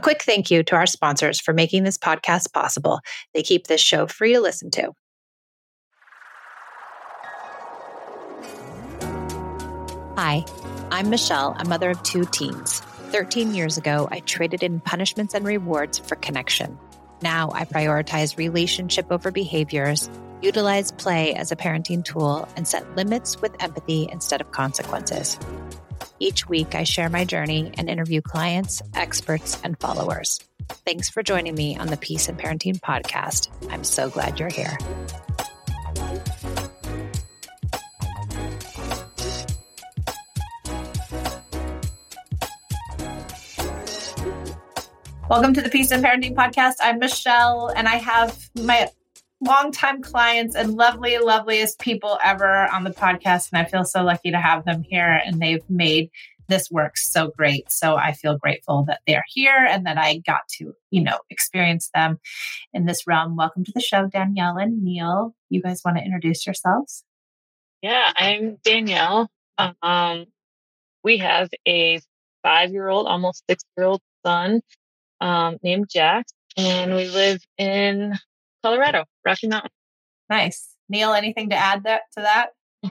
A quick thank you to our sponsors for making this podcast possible. They keep this show free to listen to. Hi, I'm Michelle, a mother of 2 teens. 13 years ago, I traded in punishments and rewards for connection. Now I prioritize relationship over behaviors, utilize play as a parenting tool, and set limits with empathy instead of consequences. Each week, I share my journey and interview clients, experts, and followers. Thanks for joining me on the Peace and Parenting podcast. I'm so glad you're here. Welcome to the Peace and Parenting podcast. I'm Michelle, and I have my longtime clients and loveliest people ever on the podcast. And I feel so lucky to have them here, and they've made this work so great. So I feel grateful that they're here and that I got to, experience them in this realm. Welcome to the show, Danielle and Neil. You guys want to introduce yourselves? Yeah, I'm Danielle. We have a 5-year-old, almost 6-year-old son named Jack, and we live in Colorado, Rocky Mountain. Nice. Neil, anything to add to that?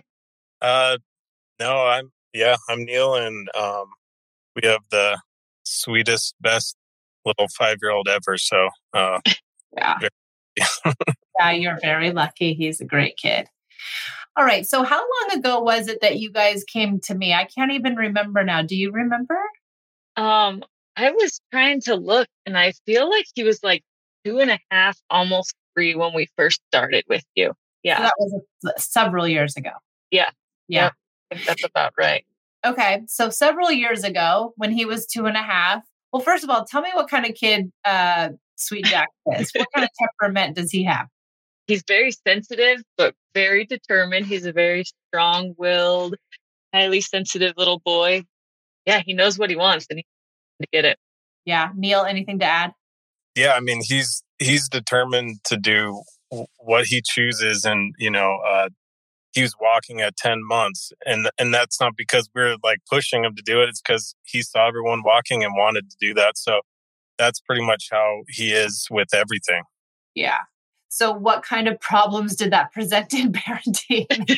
No, I'm Neil, and we have the sweetest, best little 5-year-old ever. So, yeah, you're very lucky. He's a great kid. All right. So how long ago was it that you guys came to me? I can't even remember now. Do you remember? I was trying to look, and I feel like he was like 2.5, almost 3 when we first started with you. Yeah. So that was several years ago. Yeah. Yeah. I think that's about right. Okay. So several years ago when he was 2.5, well, first of all, tell me what kind of kid Sweet Jack is. What kind of temperament does he have? He's very sensitive, but very determined. He's a very strong-willed, highly sensitive little boy. Yeah, he knows what he wants, and he to get it. Yeah. Neil, anything to add? Yeah, I mean, he's determined to do what he chooses, and he was walking at 10 months, and that's not because we're like pushing him to do it. It's because he saw everyone walking and wanted to do that. So that's pretty much how he is with everything. Yeah. So what kind of problems did that present in parenting?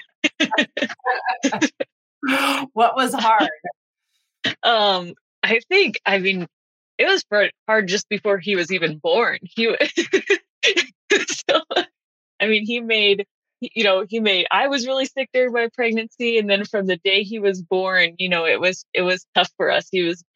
What was hard? I mean, it was hard just before he was even born. He I was really sick during my pregnancy. And then from the day he was born, it was tough for us.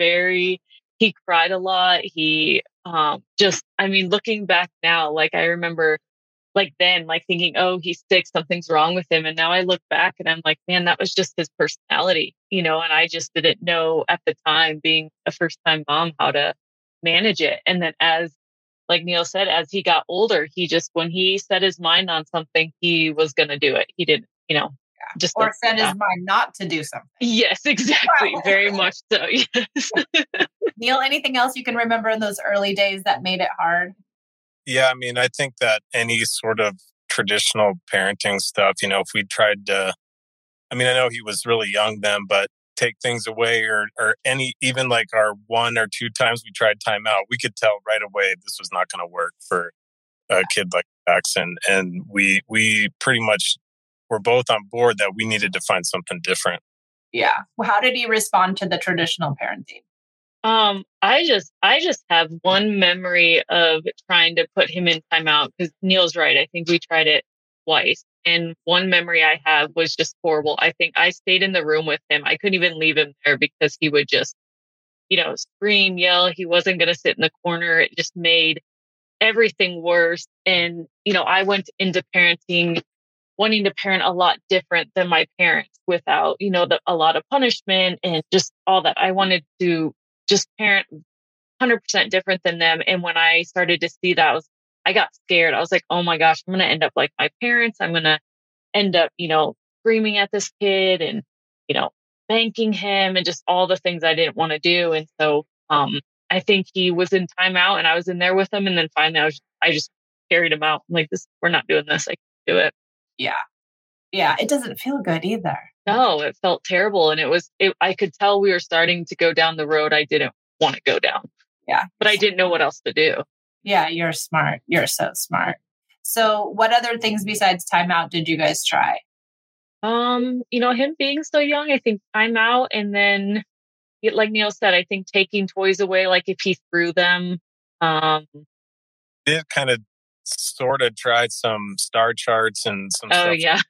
He cried a lot. He, looking back now, like I remember like then, like thinking, oh, he's sick, something's wrong with him. And now I look back and I'm like, man, that was just his personality, and I just didn't know at the time, being a first time mom, how to manage it. And then as, like Neil said, as he got older, when he set his mind on something, he was going to do it. He didn't, just or set his mind not to do something. Yes, exactly. Very much so. Yes. Neil, anything else you can remember in those early days that made it hard? Yeah, I mean, I think that any sort of traditional parenting stuff, if we tried to, I know he was really young then, but take things away or even like our 1 or 2 times we tried timeout, we could tell right away this was not going to work for a kid like Jackson. And we pretty much were both on board that we needed to find something different. Yeah. Well, how did he respond to the traditional parenting? I just have one memory of trying to put him in timeout, because Neil's right. I think we tried it twice. And one memory I have was just horrible. I think I stayed in the room with him. I couldn't even leave him there because he would just, scream, yell. He wasn't going to sit in the corner. It just made everything worse. And, I went into parenting wanting to parent a lot different than my parents, without, a lot of punishment and just all that. I wanted to just parent 100% different than them. And when I started to see that, I got scared. I was like, oh my gosh, I'm going to end up like my parents. I'm going to end up, screaming at this kid and, thanking him and just all the things I didn't want to do. And so, I think he was in timeout and I was in there with him. And then finally I just carried him out. I'm like, we're not doing this. I can't do it. Yeah. Yeah. It doesn't feel good either. No, it felt terrible. And I could tell we were starting to go down the road I didn't want to go down. Yeah. But I didn't know what else to do. Yeah, you're smart. You're so smart. So what other things besides timeout did you guys try? Him being so young, I think timeout, and then like Neil said, I think taking toys away, like if he threw them. Did kind of sort of tried some star charts and some stuff. Yeah.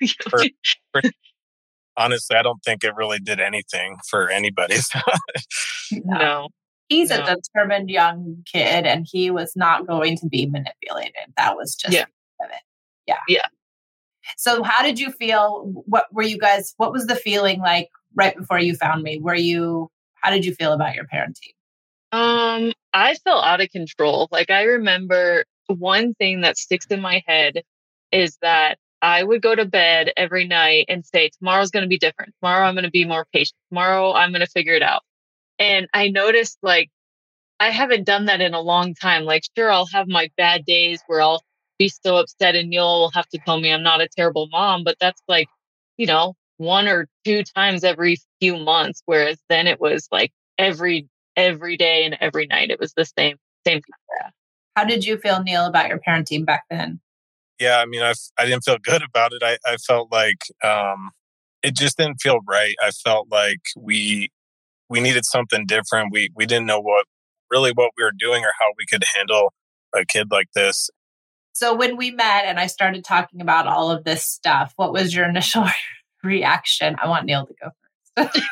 Honestly, I don't think it really did anything for anybody. No. He's a determined young kid, and he was not going to be manipulated. That was just of it. Yeah. So how did you feel? What was the feeling like right before you found me? How did you feel about your parenting? I felt out of control. Like, I remember one thing that sticks in my head is that I would go to bed every night and say, tomorrow's going to be different. Tomorrow I'm going to be more patient. Tomorrow I'm going to figure it out. And I noticed, like, I haven't done that in a long time. Like, sure, I'll have my bad days where I'll be so upset and Neil will have to tell me I'm not a terrible mom, but that's like, 1 or 2 times every few months. Whereas then it was like every day and every night. It was the same kind of. How did you feel, Neil, about your parenting back then? Yeah, I mean, I didn't feel good about it. I felt like it just didn't feel right. I felt like we needed something different. We didn't know what we were doing or how we could handle a kid like this. So when we met and I started talking about all of this stuff, what was your initial reaction? I want Neil to go first.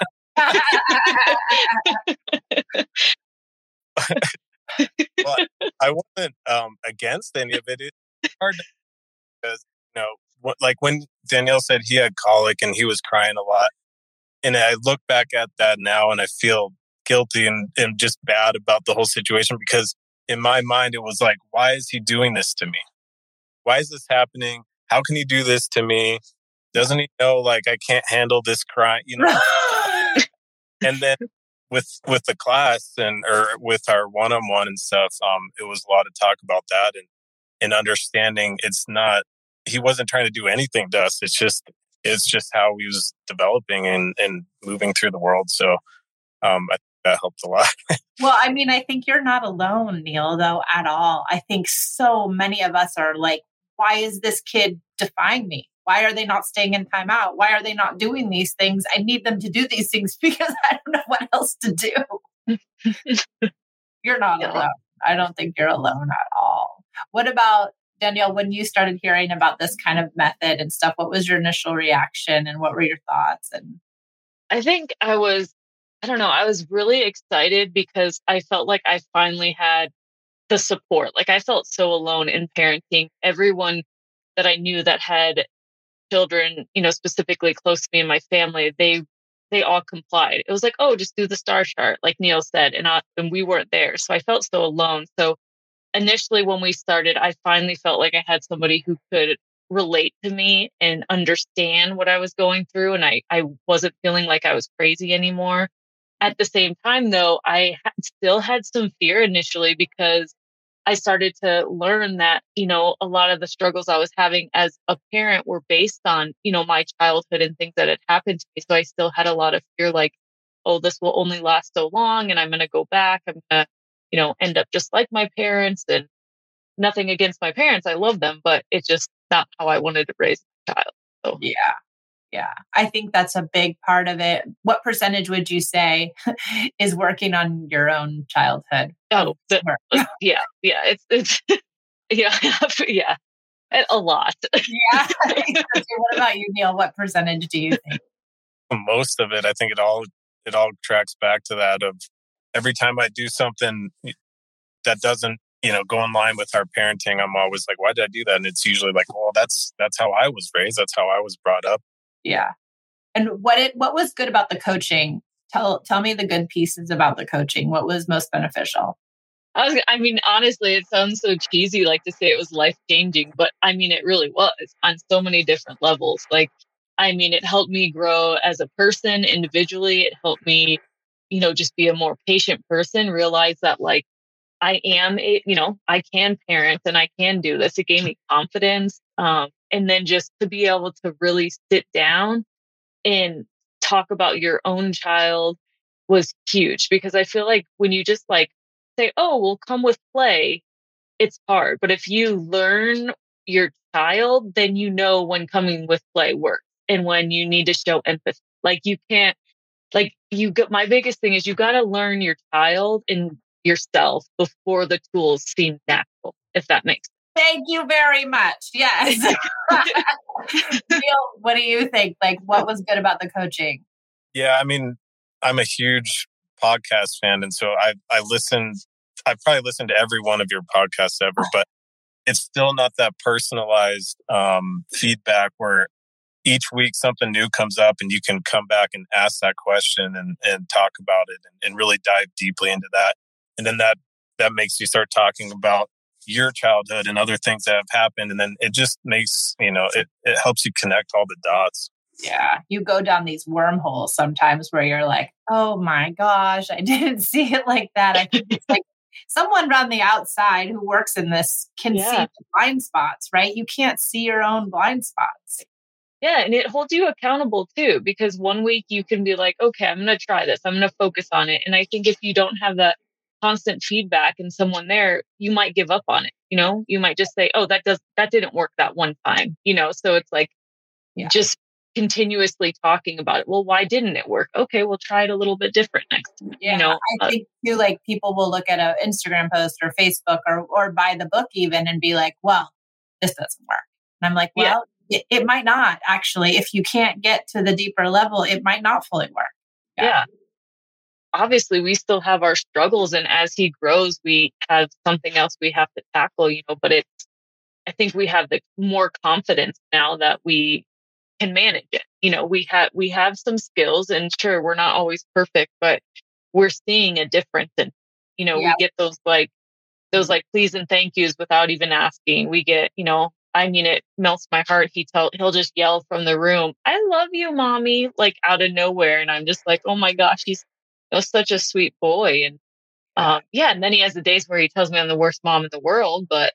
Well, I wasn't against any of it. It's hard because, like when Danielle said he had colic and he was crying a lot. And I look back at that now and I feel guilty and just bad about the whole situation, because in my mind, it was like, why is he doing this to me? Why is this happening? How can he do this to me? Doesn't he know, like, I can't handle this crying, And then with the class or with our one-on-one and stuff, it was a lot of talk about that and understanding he wasn't trying to do anything to us. It's just how he was developing and moving through the world. So I think that helped a lot. Well, I mean, I think you're not alone, Neil, though, at all. I think so many of us are like, why is this kid defying me? Why are they not staying in timeout? Why are they not doing these things? I need them to do these things because I don't know what else to do. You're not alone. I don't think you're alone at all. What about, Danielle, when you started hearing about this kind of method and stuff, what was your initial reaction and what were your thoughts? And I think I was really excited because I felt like I finally had the support. Like, I felt so alone in parenting. Everyone that I knew that had children, specifically close to me and my family, they all complied. It was like, oh, just do the star chart, like Neil said, and we weren't there. So I felt so alone. So initially when we started, I finally felt like I had somebody who could relate to me and understand what I was going through. And I wasn't feeling like I was crazy anymore. At the same time, though, I still had some fear initially because I started to learn that, a lot of the struggles I was having as a parent were based on, my childhood and things that had happened to me. So I still had a lot of fear, like, oh, this will only last so long and I'm going to go back. I'm going to, end up just like my parents, and nothing against my parents. I love them, but it's just not how I wanted to raise a child. So yeah. I think that's a big part of it. What percentage would you say is working on your own childhood? Oh, yeah. It's yeah, a lot. Yeah. What about you, Neil? What percentage do you think? Most of it, I think it all tracks back to that of every time I do something that doesn't, go in line with our parenting, I'm always like, why did I do that? And it's usually like, well, that's how I was raised. That's how I was brought up. Yeah. And what was good about the coaching? Tell me the good pieces about the coaching. What was most beneficial? Honestly, it sounds so cheesy, like to say it was life-changing, but it really was on so many different levels. Like, it helped me grow as a person individually. It helped me, just be a more patient person, realize that, like, I can parent and I can do this. It gave me confidence. And then just to be able to really sit down and talk about your own child was huge, because I feel like when you just like say, oh, we'll come with play, it's hard. But if you learn your child, then you know when coming with play works and when you need to show empathy. Like you can't, like you got, my biggest thing is you got to learn your child and yourself before the tools seem natural, if that makes sense. Thank you very much. Yes. Neil, what do you think? Like, what was good about the coaching? Yeah, I mean, I'm a huge podcast fan, and so I probably listened to every one of your podcasts ever, but it's still not that personalized feedback where each week something new comes up and you can come back and ask that question and talk about it and really dive deeply into that. And then that makes you start talking about your childhood and other things that have happened. And then it just makes, it helps you connect all the dots. Yeah. You go down these wormholes sometimes where you're like, oh my gosh, I didn't see it like that. I think it's like someone on the outside who works in this can see the blind spots, right? You can't see your own blind spots. Yeah. And it holds you accountable too, because one week you can be like, okay, I'm going to try this. I'm going to focus on it. And I think if you don't have that constant feedback and someone there, you might give up on it. You might just say, oh, that didn't work that one time, so it's like just continuously talking about it. Well, why didn't it work? Okay, we'll try it a little bit different next time. Yeah, I think too, like people will look at an Instagram post or Facebook or buy the book even and be like, well, this doesn't work. And I'm like, well, it might not actually. If you can't get to the deeper level, it might not fully work. Yeah. Obviously, we still have our struggles. And as he grows, we have something else we have to tackle, but I think we have the more confidence now that we can manage it. We have some skills, and sure, we're not always perfect, but we're seeing a difference. And, we get those please and thank yous without even asking. We get, it melts my heart. He'll just yell from the room, I love you, mommy, like out of nowhere. And I'm just like, oh my gosh, he's such a sweet boy. And and then he has the days where he tells me I'm the worst mom in the world, but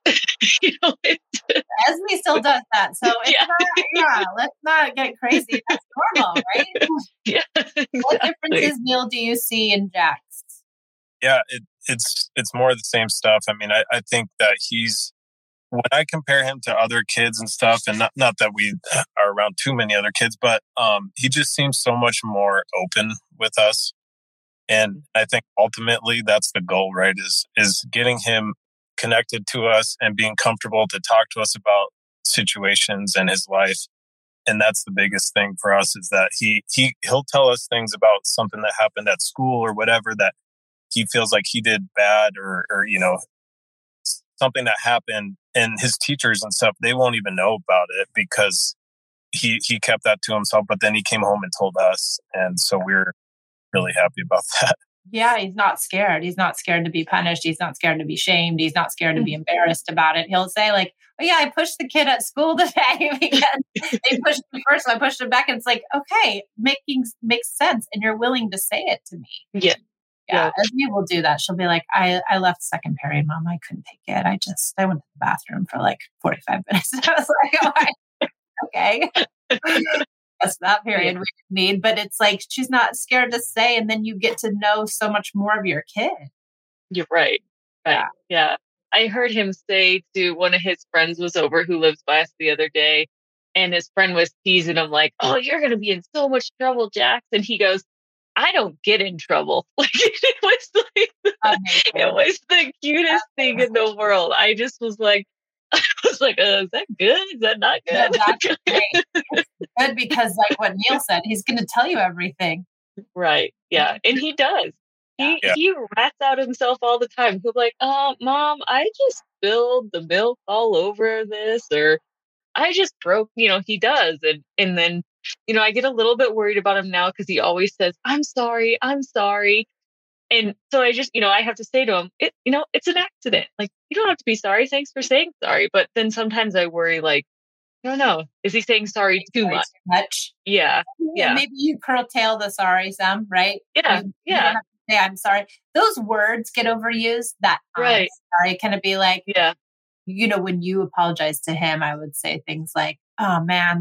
Esme still does that. So it's let's not get crazy. That's normal, right? Yeah. Exactly. What differences, Neil, do you see in Jax? Yeah, it's more of the same stuff. I mean, I think that when I compare him to other kids and stuff, and not that we are around too many other kids, but he just seems so much more open with us. And I think ultimately that's the goal, right? Is getting him connected to us and being comfortable to talk to us about situations in his life. And that's the biggest thing for us, is that he'll tell us things about something that happened at school or whatever that he feels like he did bad or something that happened, and his teachers and stuff, they won't even know about it because he kept that to himself. But then he came home and told us. And so we're really happy about that. Yeah, he's not scared. He's not scared to be punished. He's not scared to be shamed. He's not scared to be embarrassed about it. He'll say like, oh yeah, I pushed the kid at school today because they pushed me first. So I pushed him back. And it's like, okay, makes sense. And you're willing to say it to me. Yeah. Yeah. Esme will do that. She'll be like, I left second period, Mom. I couldn't take it. I went to the bathroom for like 45 minutes. I was like, oh, okay. That's that period we need. But it's like, she's not scared to say, and then you get to know so much more of your kid. You're right. Yeah. I heard him say to one of his friends was over who lives by us the other day, and his friend was teasing him like, oh, you're going to be in so much trouble, Jax. And he goes, I don't get in trouble. Like it was the cutest thing in the world. I just was like, is that good? Is that not good? No, that's great. It's good because, like what Neil said, he's going to tell you everything. Right. Yeah. And he does. He rats out himself all the time. He'll be like, Mom, I just spilled the milk all over this, or I just broke, he does. And then, I get a little bit worried about him now because he always says, I'm sorry. And so I just, I have to say to him, it's an accident. Like, you don't have to be sorry. Thanks for saying sorry. But then sometimes I worry, like, I don't know. Is he saying sorry too much? Yeah. Yeah. Maybe you curtail the sorry some, right? Yeah. You don't have to say, I'm sorry. Those words get overused. That right. I'm sorry. Can it be like, yeah. When you apologize to him, I would say things like, oh man,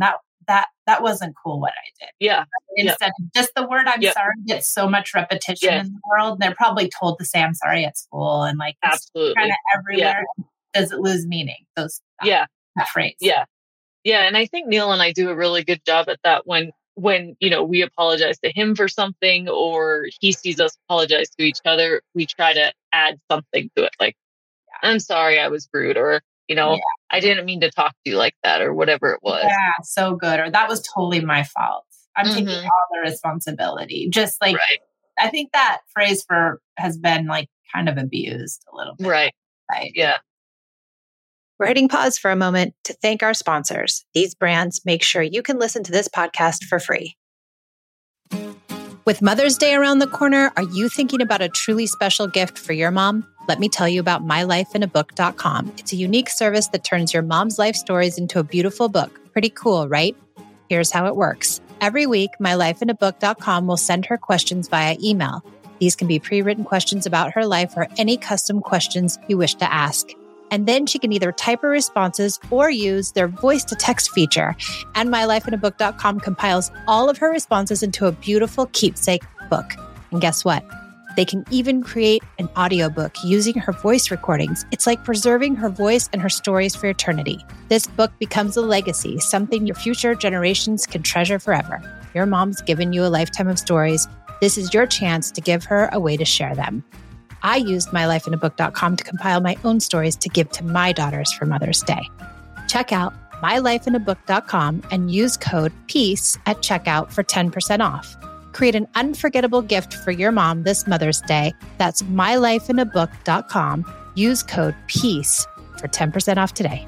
that wasn't cool what I did. Yeah. Instead of just the word I'm sorry gets so much repetition in the world. They're probably told to say I'm sorry at school and like absolutely kind of everywhere. Does it lose meaning? That phrase. Yeah. And I think Neil and I do a really good job at that when we apologize to him for something or he sees us apologize to each other, we try to add something to it. Like, I'm sorry I was rude, or, I didn't mean to talk to you like that, or whatever it was. Yeah, so good. Or that was totally my fault. I'm taking all the responsibility. Just like, I think that phrase has been like kind of abused a little bit. Right. Yeah. We're hitting pause for a moment to thank our sponsors. These brands make sure you can listen to this podcast for free. With Mother's Day around the corner, are you thinking about a truly special gift for your mom? Let me tell you about mylifeinabook.com. It's a unique service that turns your mom's life stories into a beautiful book. Pretty cool, right? Here's how it works. Every week, mylifeinabook.com will send her questions via email. These can be pre-written questions about her life or any custom questions you wish to ask. And then she can either type her responses or use their voice-to-text feature. And mylifeinabook.com compiles all of her responses into a beautiful keepsake book. And guess what? They can even create an audiobook using her voice recordings. It's like preserving her voice and her stories for eternity. This book becomes a legacy, something your future generations can treasure forever. Your mom's given you a lifetime of stories. This is your chance to give her a way to share them. I used mylifeinabook.com to compile my own stories to give to my daughters for Mother's Day. Check out mylifeinabook.com and use code PEACE at checkout for 10% off. Create an unforgettable gift for your mom this Mother's Day. That's mylifeinabook.com. Use code PEACE for 10% off today.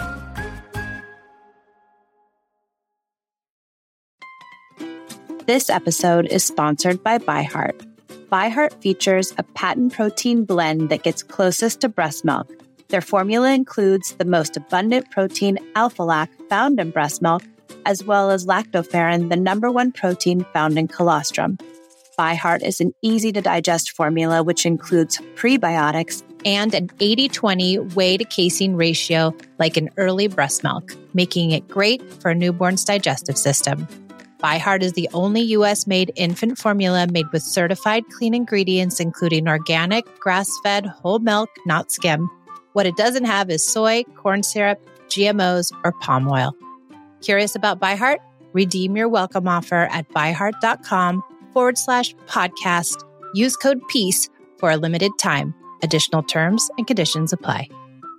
This episode is sponsored by ByHeart. ByHeart features a patent protein blend that gets closest to breast milk. Their formula includes the most abundant protein, Alpha-Lac, found in breast milk, as well as lactoferrin, the number one protein found in colostrum. ByHeart is an easy-to-digest formula which includes prebiotics and an 80-20 whey to casein ratio like in early breast milk, making it great for a newborn's digestive system. ByHeart is the only U.S.-made infant formula made with certified clean ingredients, including organic, grass-fed, whole milk, not skim. What it doesn't have is soy, corn syrup, GMOs, or palm oil. Curious about ByHeart? Redeem your welcome offer at byheart.com/podcast. Use code PEACE for a limited time. Additional terms and conditions apply.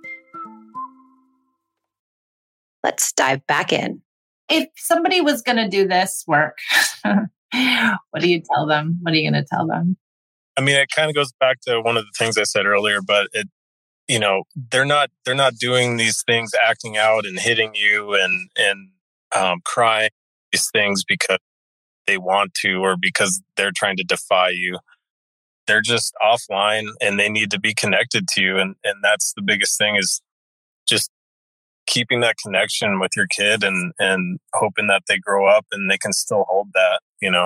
Let's dive back in. If somebody was going to do this work, what do you tell them? What are you going to tell them? I mean, it kind of goes back to one of the things I said earlier, but they're not doing these things, acting out and hitting you and crying these things because they want to or because they're trying to defy you. They're just offline and they need to be connected to you. And that's the biggest thing is just keeping that connection with your kid and hoping that they grow up and they can still hold that,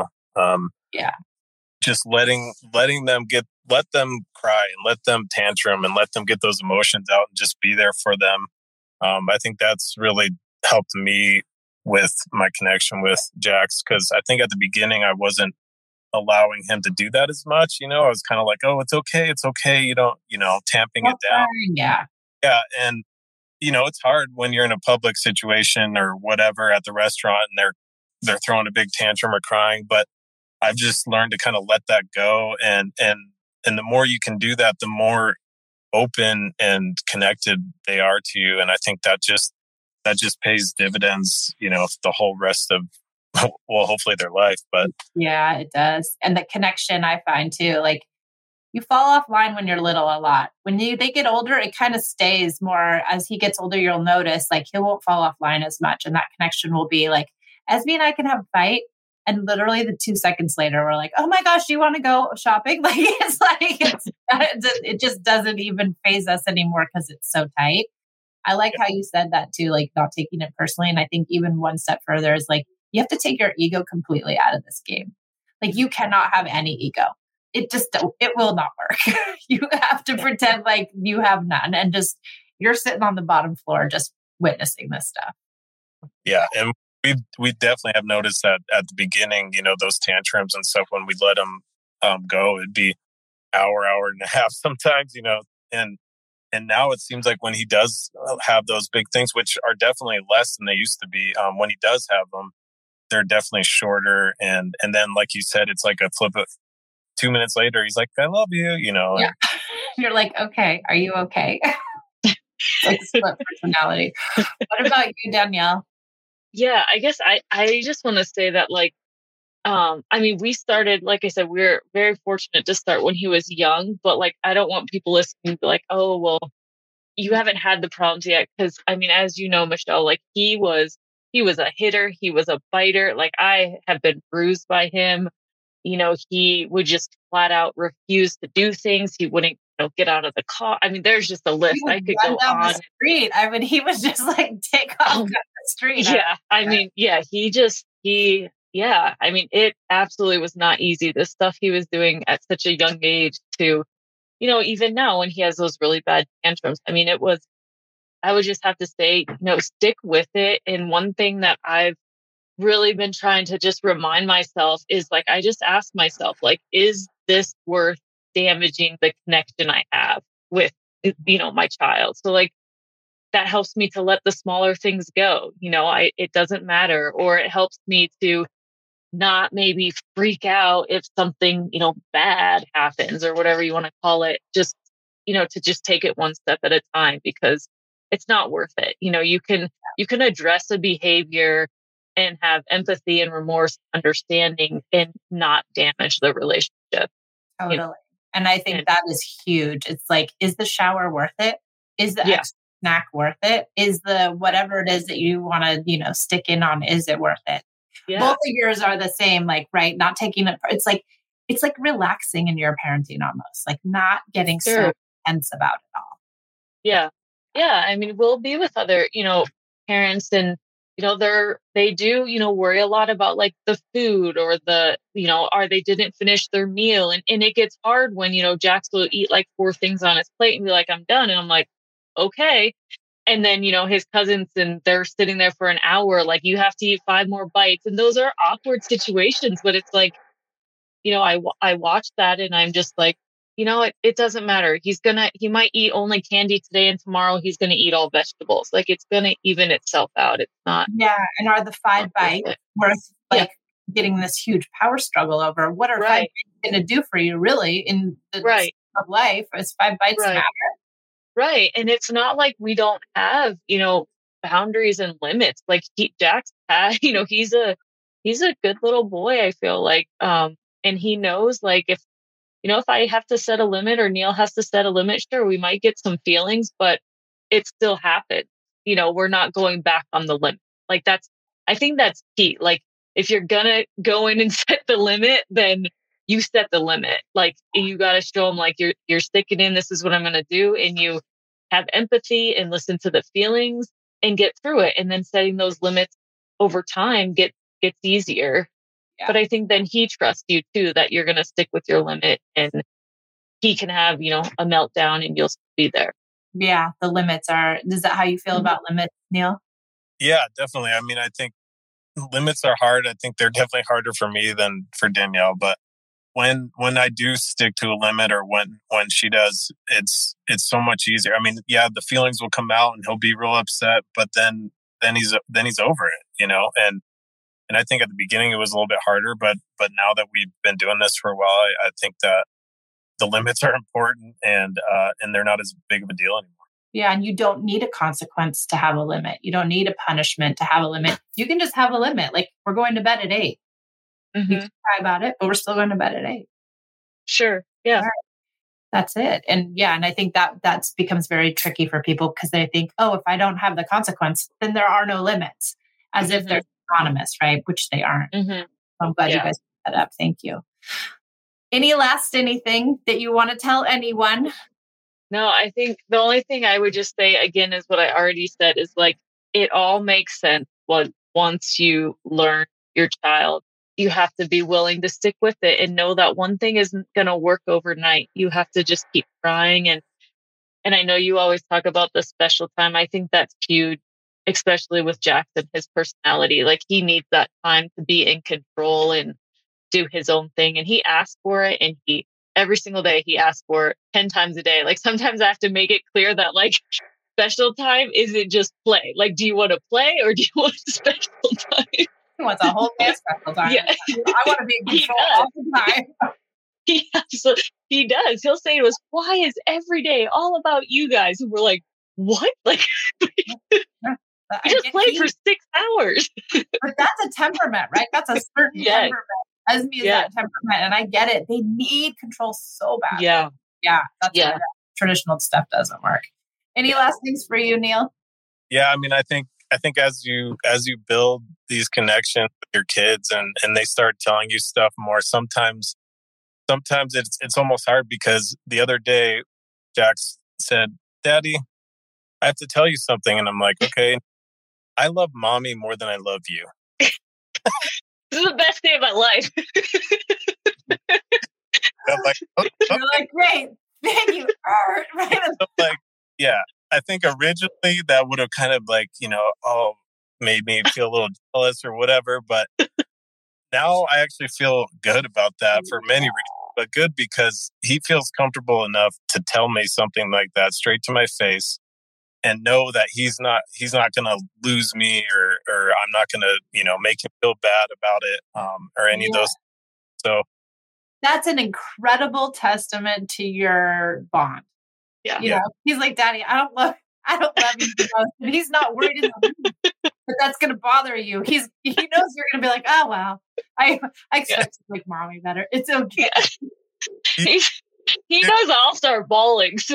just letting them let them cry and let them tantrum and let them get those emotions out and just be there for them. I think that's really helped me with my connection with Jax. Cause I think at the beginning I wasn't allowing him to do that as much. I was kind of like, oh, it's okay. You don't, tamping it down. Yeah. Yeah. And, it's hard when you're in a public situation or whatever at the restaurant and they're throwing a big tantrum or crying, but I've just learned to kind of let that go. And the more you can do that, the more open and connected they are to you. And I think that just pays dividends, the whole rest of, well, hopefully their life, but yeah, it does. And the connection I find too, like, you fall offline when you're little a lot. When they get older, it kind of stays more. As he gets older, you'll notice like he won't fall offline as much. And that connection will be like, Esme and I can have a fight. And literally the 2 seconds later, we're like, oh my gosh, do you want to go shopping? Like, it just doesn't even faze us anymore because it's so tight. I like how you said that too, like not taking it personally. And I think even one step further is like, you have to take your ego completely out of this game. Like you cannot have any ego. It will not work. You have to pretend like you have none and just, you're sitting on the bottom floor, just witnessing this stuff. Yeah. And we definitely have noticed that at the beginning, those tantrums and stuff, when we let him go, it'd be hour and a half sometimes, and now it seems like when he does have those big things, which are definitely less than they used to be, when he does have them, they're definitely shorter. And then, like you said, it's like a flip of 2 minutes later, he's like, I love you, Yeah. You're like, okay, are you okay? Like a split personality. What about you, Danielle? Yeah, I guess I just want to say that, like, we started, like I said, we're very fortunate to start when he was young, but like, I don't want people listening to be like, oh, well, you haven't had the problems yet. Cause as you know, Michelle, like he was a hitter. He was a biter. Like I have been bruised by him. He would just flat out refuse to do things. He wouldn't, get out of the car. There's just a list. I could go down on. The street. He was just like, take off down the street. It absolutely was not easy. The stuff he was doing at such a young age to, even now when he has those really bad tantrums, I would just have to say, stick with it. And one thing that I've really been trying to just remind myself is like, I just ask myself, like, is this worth damaging the connection I have with, my child? So like, that helps me to let the smaller things go. It doesn't matter, or it helps me to not maybe freak out if something, bad happens or whatever you want to call it. Just, to just take it one step at a time, because it's not worth it. You can address a behavior and have empathy and remorse, understanding, and not damage the relationship. Totally. And I think that is huge. It's like, is the shower worth it? Is the extra snack worth it? Is the whatever it is that you want to, stick in on, is it worth it? Yeah. Both of yours are the same, like, right? Not taking it. It's like relaxing in your parenting almost, like not getting so tense about it all. Yeah. Yeah. We'll be with other, parents, and, they do, worry a lot about like the food or the, they didn't finish their meal. And it gets hard when, Jax will eat like 4 things on his plate and be like, I'm done. And I'm like, okay. And then, his cousins, and they're sitting there for an hour, like, you have to eat 5 more bites. And those are awkward situations, but it's like, I watch that and I'm just like, it doesn't matter. He might eat only candy today, and tomorrow he's going to eat all vegetables. Like, it's going to even itself out. It's not. Yeah. And are the 5 bites worth getting this huge power struggle over? What are 5 bites going to do for you really in the of life? Is 5 bites matter? Right. And it's not like we don't have, boundaries and limits. Like Jax had, he's a good little boy, I feel like. And he knows, like, if I have to set a limit or Neil has to set a limit, sure, we might get some feelings, but it still happens. We're not going back on the limit. Like I think that's key. Like, if you're gonna go in and set the limit, then you set the limit. Like, you got to show them, like, you're sticking in, this is what I'm going to do. And you have empathy and listen to the feelings and get through it. And then setting those limits over time gets easier. Yeah. But I think then he trusts you too, that you're going to stick with your limit, and he can have, a meltdown and you'll be there. Yeah. The limits is that how you feel about limits, Neil? Yeah, definitely. I think limits are hard. I think they're definitely harder for me than for Danielle, but when I do stick to a limit, or when she does, it's so much easier. The feelings will come out and he'll be real upset, but then he's over it, and I think at the beginning it was a little bit harder, but now that we've been doing this for a while, I think that the limits are important, and they're not as big of a deal anymore. Yeah, and you don't need a consequence to have a limit. You don't need a punishment to have a limit. You can just have a limit. Like, we're going to bed at 8. Mm-hmm. You can cry about it, but we're still going to bed at 8. Sure. Yeah. Right. That's it. And I think that becomes very tricky for people, because they think, oh, if I don't have the consequence, then there are no limits, as if they're autonomous, right? Which they aren't. Mm-hmm. I'm glad you guys put that up. Thank you. Anything that you want to tell anyone? No, I think the only thing I would just say again is what I already said, is like, it all makes sense once you learn your child. You have to be willing to stick with it and know that one thing isn't going to work overnight. You have to just keep trying. And I know you always talk about the special time. I think that's huge. especially with Jackson, his personality. Like he needs that time to be in control and do his own thing. And he asks for it, and every single day he asks for it 10 times a day. Like sometimes I have to make it clear that like special time isn't just play. Like, do you want to play or do you want special time? He wants a whole day of special time. Yeah. I want to be in control all the time. He does. He'll say to us, why is every day all about you guys? And we're like, what? Like, you just played for 6 hours. But that's a temperament, right? That's a certain temperament. Esme is that temperament, and I get it. They need control so bad. Yeah. That's why traditional stuff doesn't work. Any last things for you, Neil? Yeah, I mean, I think as you build these connections with your kids and they start telling you stuff more, sometimes it's almost hard, because the other day Jax said, "Daddy, I have to tell you something," and I'm like, "Okay, I love mommy more than I love you." This is the best day of my life. I'm like, okay. You're like, great, then you are right. So like, yeah, I think originally that would have kind of like, made me feel a little jealous or whatever. But now I actually feel good about that for many reasons. But good because he feels comfortable enough to tell me something like that straight to my face, and know that he's not going to lose me or I'm not going to, make him feel bad about it or any of those. So that's an incredible testament to your bond. Yeah. He's like, "Daddy, I don't love you the most," and he's not worried in the least that that's going to bother you. He knows you're going to be like, "Oh well, I expect to like mommy better. It's okay." Yeah. He knows I'll start bawling. So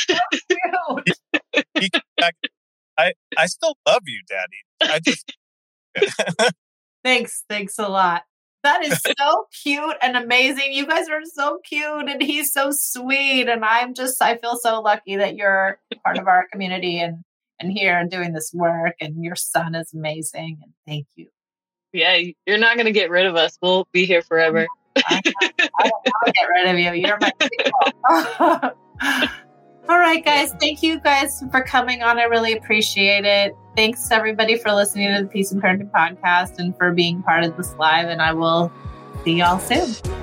I still love you, Daddy. I just Thanks a lot. That is so cute and amazing. You guys are so cute, and he's so sweet. And I feel so lucky that you're part of our community and here and doing this work. And your son is amazing. And thank you. Yeah, you're not going to get rid of us. We'll be here forever. I don't want to get rid of you. You're my people. All right, guys. Thank you guys for coming on. I really appreciate it. Thanks everybody for listening to the Peace and Parenting podcast and for being part of this live. And I will see y'all soon.